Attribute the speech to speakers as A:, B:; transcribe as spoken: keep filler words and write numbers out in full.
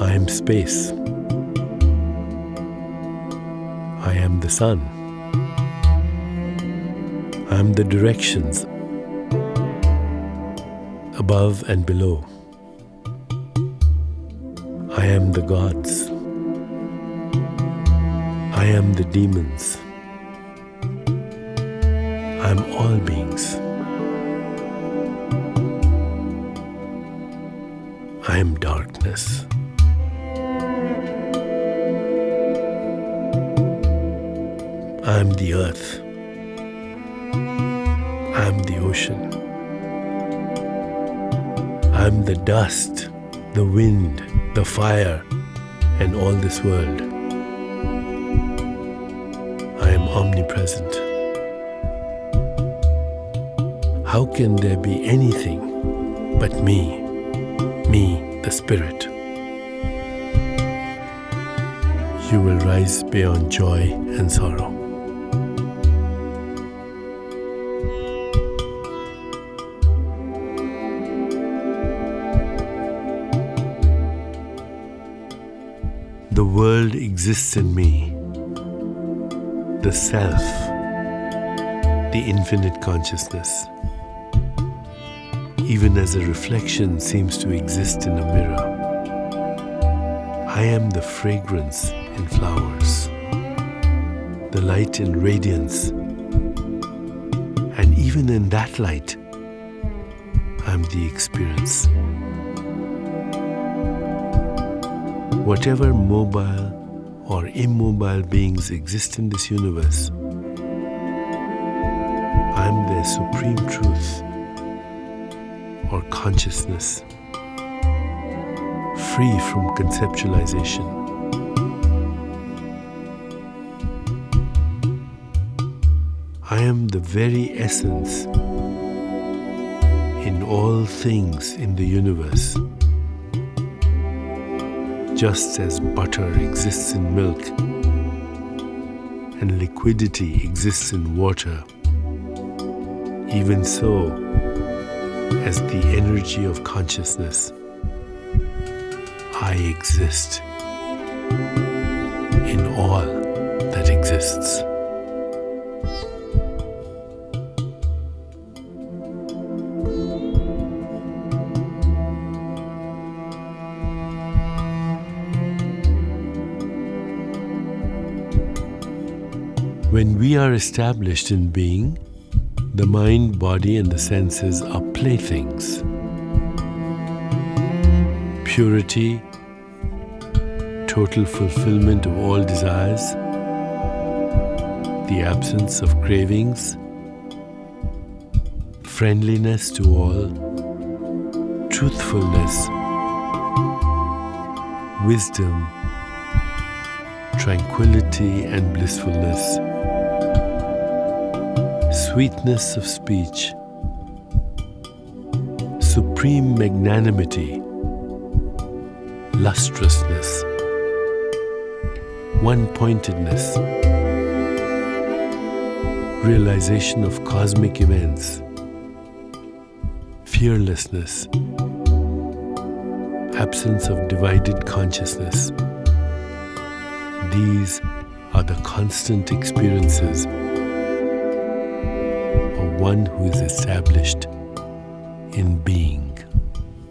A: I am space. I am the sun. I am the directions above and below. I am the gods. I am the demons. I am all beings. I am darkness. I am the earth. I am the ocean. I am the dust, the wind, the fire, and all this world. I am omnipresent. How can there be anything but me, me, the Spirit? You will rise beyond joy and sorrow. The world exists in me, the self, the infinite consciousness, even as a reflection seems to exist in a mirror. I am the fragrance in flowers, the light in radiance, and even in that light, I am the experience. Whatever mobile or immobile beings exist in this universe, I am their supreme truth or consciousness, free from conceptualization. I am the very essence in all things in the universe. Just as butter exists in milk and liquidity exists in water, even so, as the energy of consciousness, I exist in all that exists. When we are established in being, the mind, body, and the senses are playthings. Purity, total fulfillment of all desires, the absence of cravings, friendliness to all, truthfulness, wisdom, tranquility and blissfulness, sweetness of speech, supreme magnanimity, lustrousness, one-pointedness, realization of cosmic events, fearlessness, absence of divided consciousness. These are the constant experiences one who is established in being.